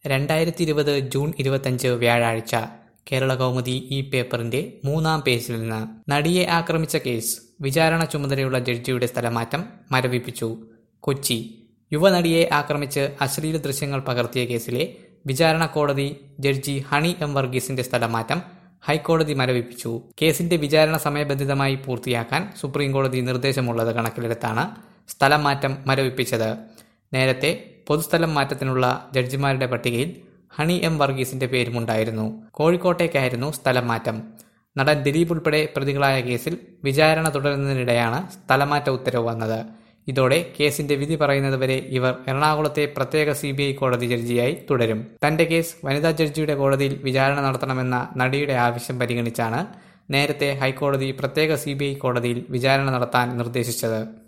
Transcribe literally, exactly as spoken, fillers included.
രണ്ടായിരത്തി ഇരുപത് ജൂൺ ഇരുപത്തഞ്ച് വ്യാഴാഴ്ച കേരളകൗമുദി ഈ പേപ്പറിന്റെ മൂന്നാം പേജിൽ നിന്ന് നടിയെ ആക്രമിച്ച കേസ് വിചാരണ ചുമതലയുള്ള ജഡ്ജിയുടെ സ്ഥലമാറ്റം മരവിപ്പിച്ചു. കൊച്ചി യുവനടിയെ ആക്രമിച്ച് അശ്ലീല ദൃശ്യങ്ങൾ പകർത്തിയ കേസിലെ വിചാരണ കോടതി ജഡ്ജി ഹണി എം വർഗീസിന്റെ സ്ഥലമാറ്റം ഹൈക്കോടതി മരവിപ്പിച്ചു. കേസിന്റെ വിചാരണ സമയബന്ധിതമായി പൂർത്തിയാക്കാൻ സുപ്രീംകോടതി നിർദ്ദേശമുള്ളത് കണക്കിലെടുത്താണ് സ്ഥലം മാറ്റം മരവിപ്പിച്ചത്. നേരത്തെ പൊതുസ്ഥലം മാറ്റത്തിനുള്ള ജഡ്ജിമാരുടെ പട്ടികയിൽ ഹണി എം വർഗീസിന്റെ പേരുമുണ്ടായിരുന്നു. കോഴിക്കോട്ടേക്കായിരുന്നു സ്ഥലം മാറ്റം. നടൻ ദിലീപ് ഉൾപ്പെടെ പ്രതികളായ കേസിൽ വിചാരണ തുടരുന്നതിനിടെയാണ് സ്ഥലമാറ്റ ഉത്തരവ് വന്നത്. ഇതോടെ കേസിന്റെ വിധി പറയുന്നതുവരെ ഇവർ എറണാകുളത്തെ പ്രത്യേക സി ബി ഐ കോടതി ജഡ്ജിയായി തുടരും. തന്റെ കേസ് വനിതാ ജഡ്ജിയുടെ കോടതിയിൽ വിചാരണ നടത്തണമെന്ന നടിയുടെ ആവശ്യം പരിഗണിച്ചാണ് നേരത്തെ ഹൈക്കോടതി പ്രത്യേക സി ബി ഐ കോടതിയിൽ വിചാരണ നടത്താൻ നിർദ്ദേശിച്ചത്.